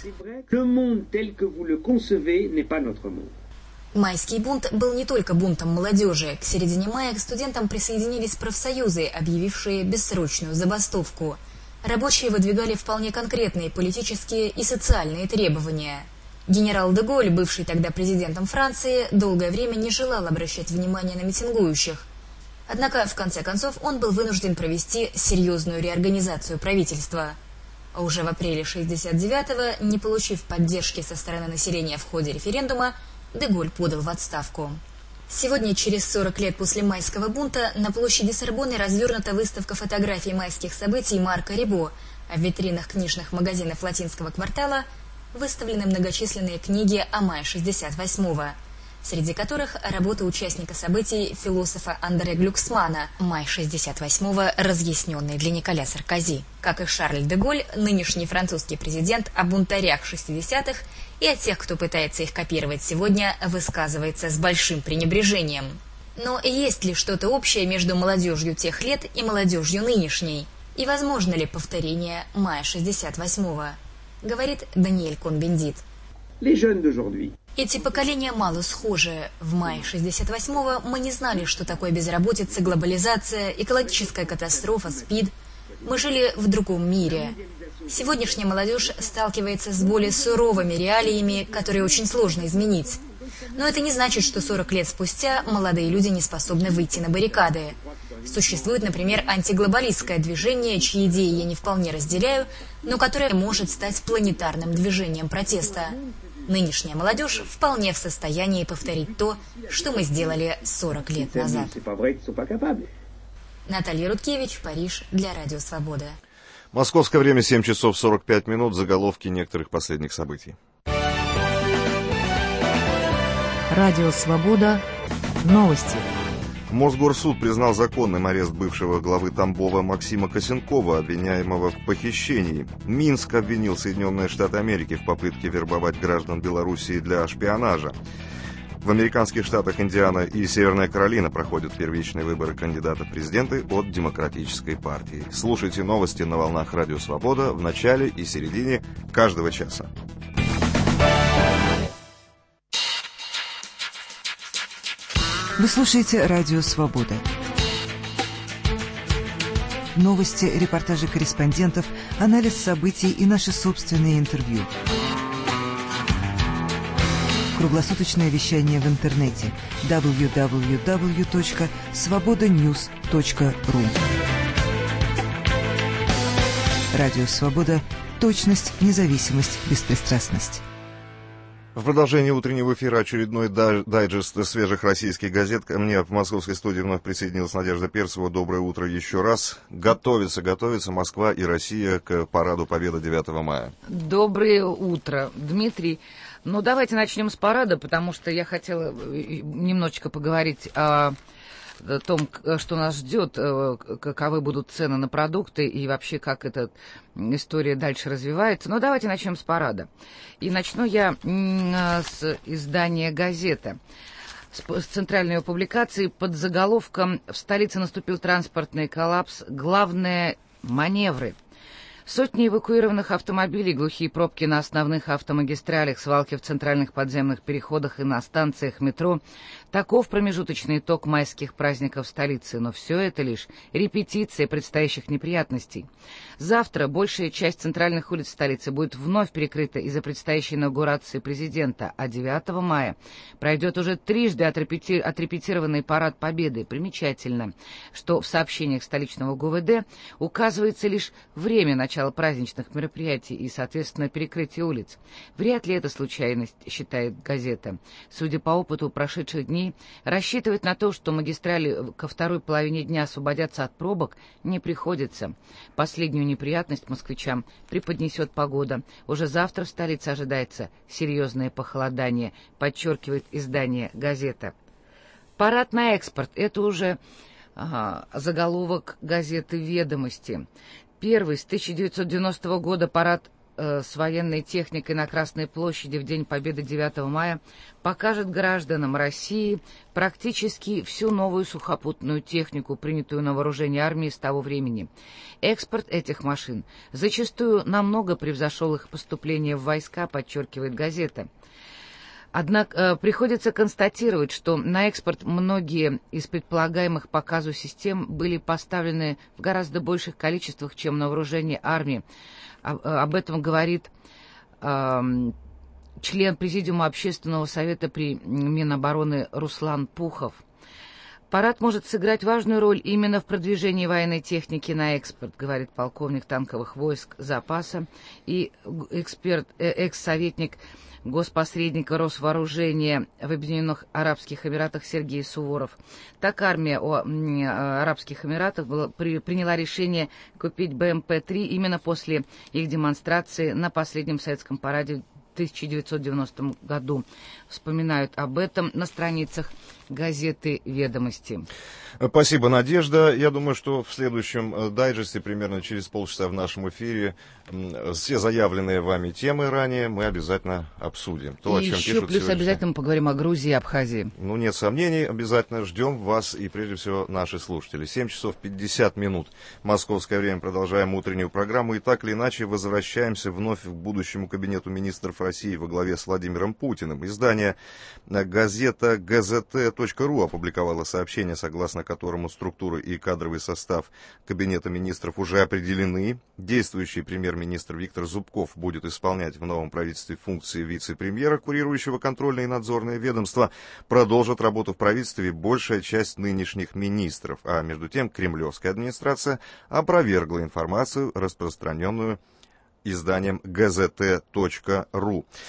Майский бунт был не только бунтом молодежи. К середине мая к студентам присоединились профсоюзы, объявившие бессрочную забастовку. Рабочие выдвигали вполне конкретные политические и социальные требования. Генерал де Голль, бывший тогда президентом Франции, долгое время не желал обращать внимание на митингующих. Однако, в конце концов, он был вынужден провести серьезную реорганизацию правительства. А уже в апреле шестьдесят девятого, не получив поддержки со стороны населения в ходе референдума, де Голль подал в отставку. Сегодня, через сорок лет после майского бунта, на площади Сорбонны развернута выставка фотографий майских событий Марка Рибо, а в витринах книжных магазинов латинского квартала выставлены многочисленные книги о мае шестьдесят восьмого, среди которых работа участника событий философа Андре Глюксмана «Май шестьдесят восьмого, разъясненный для Николя Саркози». Как и Шарль де Голль, нынешний французский президент о бунтарях шестидесятых и о тех, кто пытается их копировать сегодня, высказывается с большим пренебрежением. Но есть ли что-то общее между молодежью тех лет и молодежью нынешней? И возможно ли повторение мая шестьдесят восьмого? Говорит Даниэль Кон-Бендит. Эти поколения мало схожи. В мае шестьдесят восьмого мы не знали, что такое безработица, глобализация, экологическая катастрофа, СПИД. Мы жили в другом мире. Сегодняшняя молодежь сталкивается с более суровыми реалиями, которые очень сложно изменить. Но это не значит, что сорок лет спустя молодые люди не способны выйти на баррикады. Существует, например, антиглобалистское движение, чьи идеи я не вполне разделяю, но которое может стать планетарным движением протеста. Нынешняя молодежь вполне в состоянии повторить то, что мы сделали сорок лет назад. Наталья Рудкевич, Париж, для Радио Свобода. Московское время семь часов сорок пять минут. Заголовки некоторых последних событий. Радио Свобода. Новости. Мосгорсуд признал законным арест бывшего главы Тамбова Максима Косенкова, обвиняемого в похищении. Минск обвинил Соединенные Штаты Америки в попытке вербовать граждан Белоруссии для шпионажа. В американских штатах Индиана и Северная Каролина проходят первичные выборы кандидата в президенты от Демократической партии. Слушайте новости на волнах Радио Свобода в начале и середине каждого часа. Вы слушаете Радио Свобода. Новости, репортажи корреспондентов, анализ событий и наши собственные интервью. Круглосуточное вещание в интернете дабл ю дабл ю дабл ю точка свобода ньюс точка ру. Радио Свобода. Точность, независимость, беспристрастность. В продолжении утреннего эфира очередной дайджест свежих российских газет. Ко мне в московской студии вновь присоединилась Надежда Перцева. Доброе утро еще раз. Готовится, готовится Москва и Россия к параду Победы девятого мая. Доброе утро, Дмитрий. Ну, давайте начнем с парада, потому что я хотела немножечко поговорить о том, что нас ждет, каковы будут цены на продукты и вообще как эта история дальше развивается. Но давайте начнем с парада. И начну я с издания «Газета». С центральной его публикации под заголовком «В столице наступил транспортный коллапс. Главное – маневры». Сотни эвакуированных автомобилей, глухие пробки на основных автомагистралях, свалки в центральных подземных переходах и на станциях метро. Таков промежуточный итог майских праздников столицы, но все это лишь репетиция предстоящих неприятностей. Завтра большая часть центральных улиц столицы будет вновь перекрыта из-за предстоящей инаугурации президента, а девятого мая пройдет уже трижды отрепети... отрепетированный парад Победы. Примечательно, что в сообщениях столичного ГУВД указывается лишь время начала праздничных мероприятий и, соответственно, перекрытие улиц. Вряд ли это случайность, считает газета. Судя по опыту прошедших дней, рассчитывать на то, что магистрали ко второй половине дня освободятся от пробок, не приходится. Последнюю неприятность москвичам преподнесет погода. Уже завтра в столице ожидается серьезное похолодание, подчеркивает издание «Газета». Парад на экспорт – это уже ага, заголовок газеты «Ведомости». Первый с тысяча девятьсот девяностого года парад э, с военной техникой на Красной площади в День Победы девятого мая покажет гражданам России практически всю новую сухопутную технику, принятую на вооружение армии с того времени. Экспорт этих машин зачастую намного превзошел их поступление в войска, подчеркивает газета. Однако э, приходится констатировать, что на экспорт многие из предполагаемых по казу систем были поставлены в гораздо больших количествах, чем на вооружение армии. Об, об этом говорит э, член Президиума Общественного совета при Минобороны Руслан Пухов. Парад может сыграть важную роль именно в продвижении военной техники на экспорт, говорит полковник танковых войск запаса и эксперт, э, экс-советник госпосредника Росвооружения в Объединенных Арабских Эмиратах Сергей Суворов. Так армия о, о, Арабских Эмиратах была, при, приняла решение купить бэ эм пэ три именно после их демонстрации на последнем советском параде в тысяча девятьсот девяностом году. Вспоминают об этом на страницах газеты «Ведомости». Спасибо, Надежда. Я думаю, что в следующем дайджесте, примерно через полчаса в нашем эфире, все заявленные вами темы ранее мы обязательно обсудим. То, и о чем еще пишут плюс сегодня. Обязательно мы поговорим о Грузии и Абхазии. Ну, нет сомнений, обязательно ждем вас и, прежде всего, наши слушатели. семь часов пятьдесят минут. Московское время. Продолжаем утреннюю программу. И так или иначе возвращаемся вновь к будущему кабинету министров России во главе с Владимиром Путиным. Издание газета гэ зэ тэ точка ру опубликовало сообщение, согласно которому структура и кадровый состав Кабинета министров уже определены. Действующий премьер-министр Виктор Зубков будет исполнять в новом правительстве функции вице-премьера, курирующего контрольное и надзорное ведомство. Продолжит работу в правительстве большая часть нынешних министров. А между тем кремлевская администрация опровергла информацию, распространенную изданием гэ зэ тэ точка ру.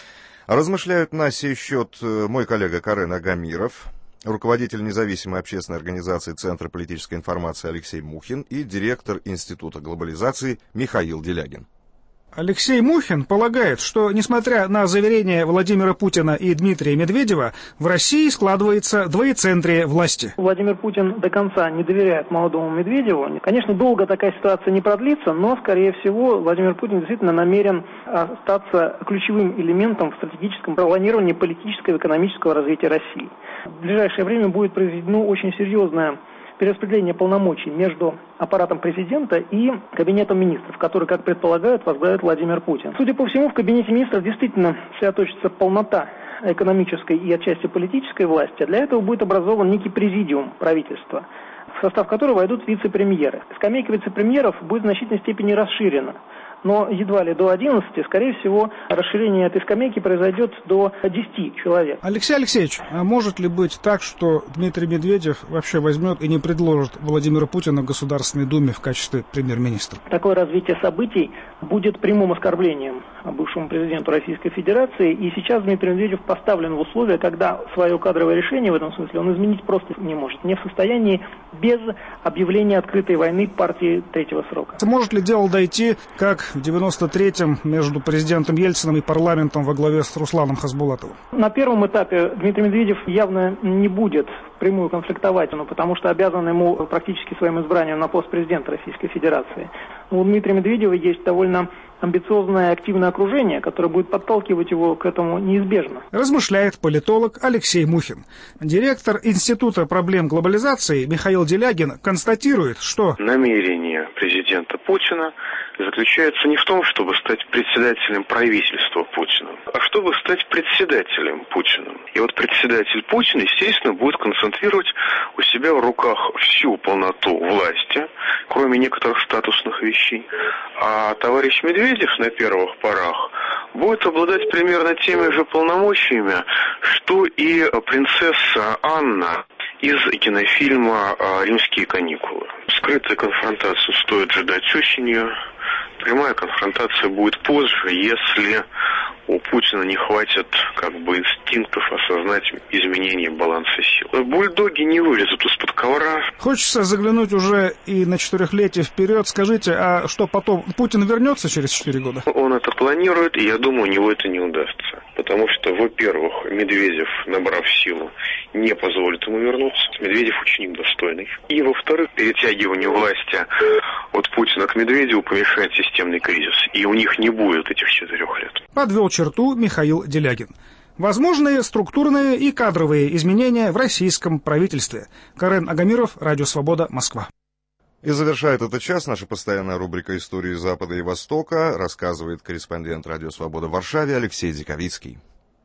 Размышляют на сей счет мой коллега Карен Агамиров, руководитель независимой общественной организации Центра политической информации Алексей Мухин и директор Института глобализации Михаил Делягин. Алексей Мухин полагает, что, несмотря на заверения Владимира Путина и Дмитрия Медведева, в России складывается двоецентрие власти. Владимир Путин до конца не доверяет молодому Медведеву. Конечно, долго такая ситуация не продлится, но, скорее всего, Владимир Путин действительно намерен остаться ключевым элементом в стратегическом планировании политического и экономического развития России. В ближайшее время будет произведено очень серьезное перераспределение полномочий между аппаратом президента и кабинетом министров, который, как предполагают, возглавит Владимир Путин. Судя по всему, в кабинете министров действительно сосредоточится полнота экономической и отчасти политической власти. Для этого будет образован некий президиум правительства, в состав которого войдут вице-премьеры. Скамейка вице-премьеров будет в значительной степени расширена. Но едва ли до одиннадцати, скорее всего, расширение этой скамейки произойдет до десяти человек. Алексей Алексеевич, а может ли быть так, что Дмитрий Медведев вообще возьмет и не предложит Владимира Путина в Государственной Думе в качестве премьер-министра? Такое развитие событий будет прямым оскорблением бывшему президенту Российской Федерации. И сейчас Дмитрий Медведев поставлен в условия, когда свое кадровое решение в этом смысле он изменить просто не может. Не в состоянии без объявления открытой войны партии третьего срока. Может ли дело дойти, как в девяносто третьем между президентом Ельциным и парламентом во главе с Русланом Хасбулатовым? На первом этапе Дмитрий Медведев явно не будет впрямую конфликтовать, ну, потому что обязан ему практически своим избранием на пост президента Российской Федерации. Но у Дмитрия Медведева есть довольно амбициозное и активное окружение, которое будет подталкивать его к этому неизбежно. Размышляет политолог Алексей Мухин. Директор Института проблем глобализации Михаил Делягин констатирует, что намерение президента Путина заключается не в том, чтобы стать председателем правительства Путина, а чтобы стать председателем Путина. И вот председатель Путин, естественно, будет концентрировать у себя в руках всю полноту власти, кроме некоторых статусных вещей. А товарищ Медведев на первых порах будет обладать примерно теми же полномочиями, что и принцесса Анна из кинофильма «Римские каникулы». Скрытая конфронтация стоит ждать осенью. Прямая конфронтация будет позже, если у Путина не хватит как бы инстинктов осознать изменение баланса сил. Бульдоги не вылезут из-под ковра. Хочется заглянуть уже и на четырехлетие вперед. Скажите, а что потом? Путин вернется через четыре года? Он это планирует, и я думаю, у него это не удастся. Потому что, во-первых, Медведев, набрав силу, не позволит ему вернуться. Медведев ученик достойный. И, во-вторых, перетягивание власти от Путина к Медведеву помешает системный кризис. И у них не будет этих четырех лет. Подвел черту Михаил Делягин. Возможные структурные и кадровые изменения в российском правительстве. Карен Агамиров, Радио Свобода, Москва. И завершает этот час наша постоянная рубрика «Истории Запада и Востока», рассказывает корреспондент Радио Свобода в Варшаве Алексей Диковицкий.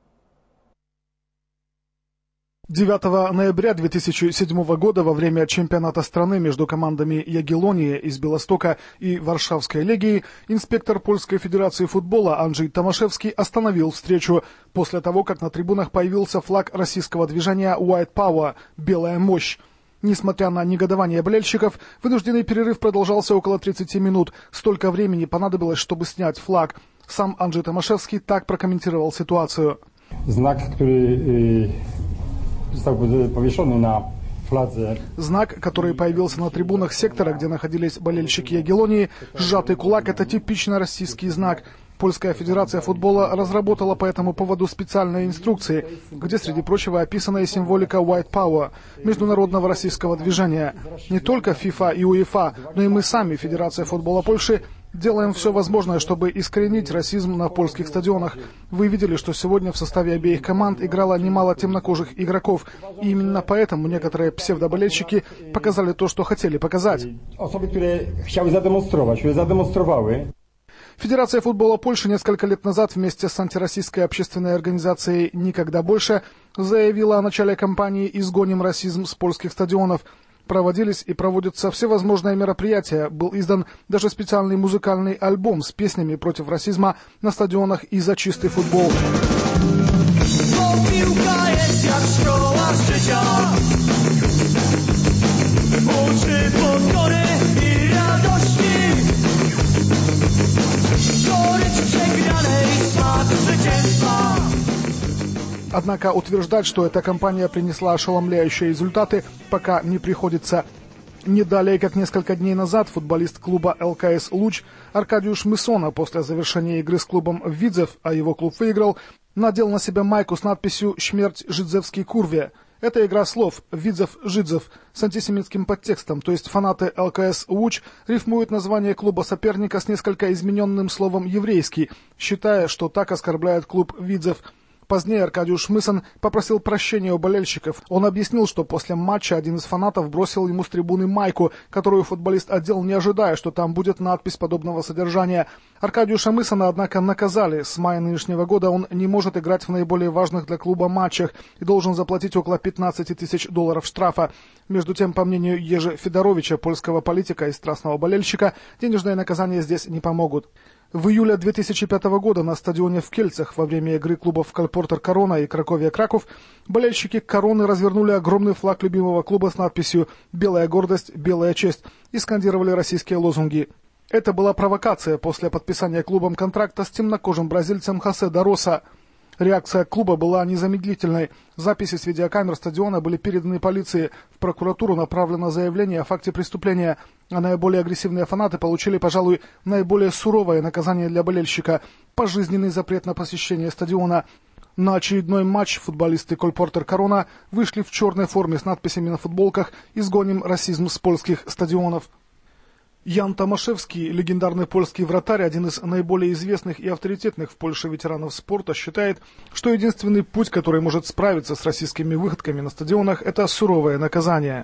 девятого ноября две тысячи седьмого года во время чемпионата страны между командами Ягеллония из Белостока и Варшавской легии инспектор Польской Федерации футбола Анджей Томашевский остановил встречу после того, как на трибунах появился флаг российского движения White Power – «Белая мощь». Несмотря на негодование болельщиков, вынужденный перерыв продолжался около тридцати минут. Столько времени понадобилось, чтобы снять флаг. Сам Анджей Томашевский так прокомментировал ситуацию. Знак, который повешенный на флаге. Знак, который появился на трибунах сектора, где находились болельщики Ягеллонии, сжатый кулак – это типично российский знак. Польская Федерация футбола разработала по этому поводу специальные инструкции, где, среди прочего, описана и символика White Power – международного российского движения. Не только ФИФА и УЕФА, но и мы сами, Федерация футбола Польши, делаем все возможное, чтобы искоренить расизм на польских стадионах. Вы видели, что сегодня в составе обеих команд играло немало темнокожих игроков. И именно поэтому некоторые псевдоболельщики показали то, что хотели показать. Особи, которые хотели задемонстрировать, которые задемонстрировали. Федерация футбола Польши несколько лет назад вместе с антироссийской общественной организацией «Никогда больше» заявила о начале кампании «Изгоним расизм с польских стадионов». Проводились и проводятся всевозможные мероприятия. Был издан даже специальный музыкальный альбом с песнями против расизма на стадионах и за чистый футбол. Однако утверждать, что эта кампания принесла ошеломляющие результаты, пока не приходится. Не далее, как несколько дней назад, футболист клуба ЛКС «Луч» Аркадиуш Мисона после завершения игры с клубом «Видзев», а его клуб выиграл, надел на себя майку с надписью «Шмерть Жидзевский курве». Это игра слов «Видзев-Жидзев» с антисемитским подтекстом, то есть фанаты ЛКС «Луч» рифмуют название клуба соперника с несколько измененным словом «еврейский», считая, что так оскорбляет клуб «Видзев». Позднее Аркадиуш Мисон попросил прощения у болельщиков. Он объяснил, что после матча один из фанатов бросил ему с трибуны майку, которую футболист одел, не ожидая, что там будет надпись подобного содержания. Аркадиуша Мисона, однако, наказали. С мая нынешнего года он не может играть в наиболее важных для клуба матчах и должен заплатить около пятнадцать тысяч долларов штрафа. Между тем, по мнению Ежи Федоровича, польского политика и страстного болельщика, денежные наказания здесь не помогут. В июле две тысячи пятого года на стадионе в Кельцах во время игры клубов «Колпортер Корона» и «Краковья Краков» болельщики «Короны» развернули огромный флаг любимого клуба с надписью «Белая гордость, белая честь» и скандировали российские лозунги. Это была провокация после подписания клубом контракта с темнокожим бразильцем Хосе да Роса. Реакция клуба была незамедлительной. Записи с видеокамер стадиона были переданы полиции. В прокуратуру направлено заявление о факте преступления. А наиболее агрессивные фанаты получили, пожалуй, наиболее суровое наказание для болельщика – пожизненный запрет на посещение стадиона. На очередной матч футболисты «Колпортер Корона» вышли в черной форме с надписями на футболках «Изгоним расизм с польских стадионов». Ян Томашевский, легендарный польский вратарь, один из наиболее известных и авторитетных в Польше ветеранов спорта, считает, что единственный путь, который может справиться с российскими выходками на стадионах, это суровое наказание.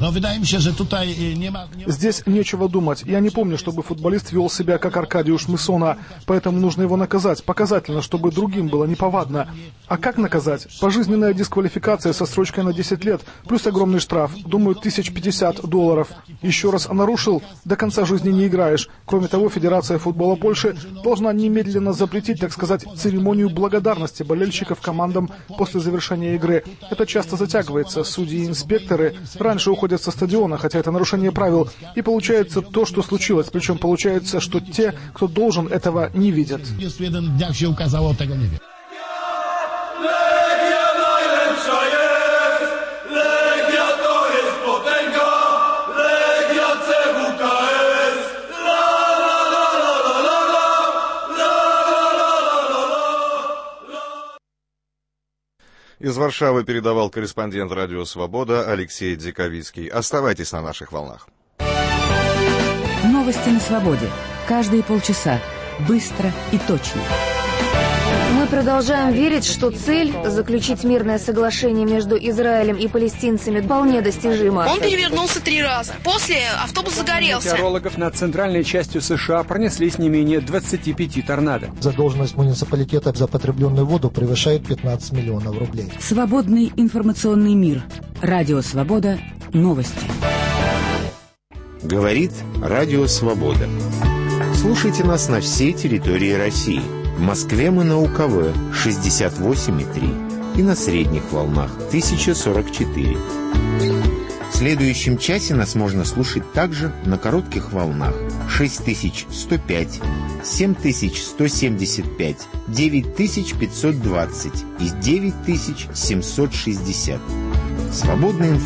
Здесь нечего думать. Я не помню, чтобы футболист вел себя как Аркадиуш Мисона, поэтому нужно его наказать показательно, чтобы другим было неповадно. А как наказать? Пожизненная дисквалификация со срочкой на десять лет, плюс огромный штраф, думаю, тысяч пятьдесят долларов. Еще раз нарушил, до конца жизни не играешь. Кроме того, Федерация футбола Польши должна немедленно запретить, так сказать, церемонию благодарности болельщиков командам после завершения игры. Это часто затягивается. Судьи и инспекторы раньше уходят со стадиона, хотя это нарушение правил, и получается то, что случилось, причем получается, что те, кто должен, этого не видят. Из Варшавы передавал корреспондент «Радио Свобода» Алексей Диковицкий. Оставайтесь на наших волнах. Новости на свободе. Каждые полчаса. Быстро и точно. Мы продолжаем верить, что цель – заключить мирное соглашение между Израилем и палестинцами – вполне достижима. Он перевернулся три раза. После автобус загорелся. Метеорологов над центральной частью США пронеслись не менее двадцати пяти торнадо. Задолженность муниципалитета за потребленную воду превышает пятнадцать миллионов рублей. Свободный информационный мир. Радио Свобода. Новости. Говорит Радио Свобода. Слушайте нас на всей территории России. В Москве мы на УКВ шестьдесят восемь и три и на средних волнах тысяча сорок четыре. В следующем часе нас можно слушать также на коротких волнах шесть тысяч сто пять, семь тысяч сто семьдесят пять, девять тысяч пятьсот двадцать и девять тысяч семьсот шестьдесят. Свободная информация.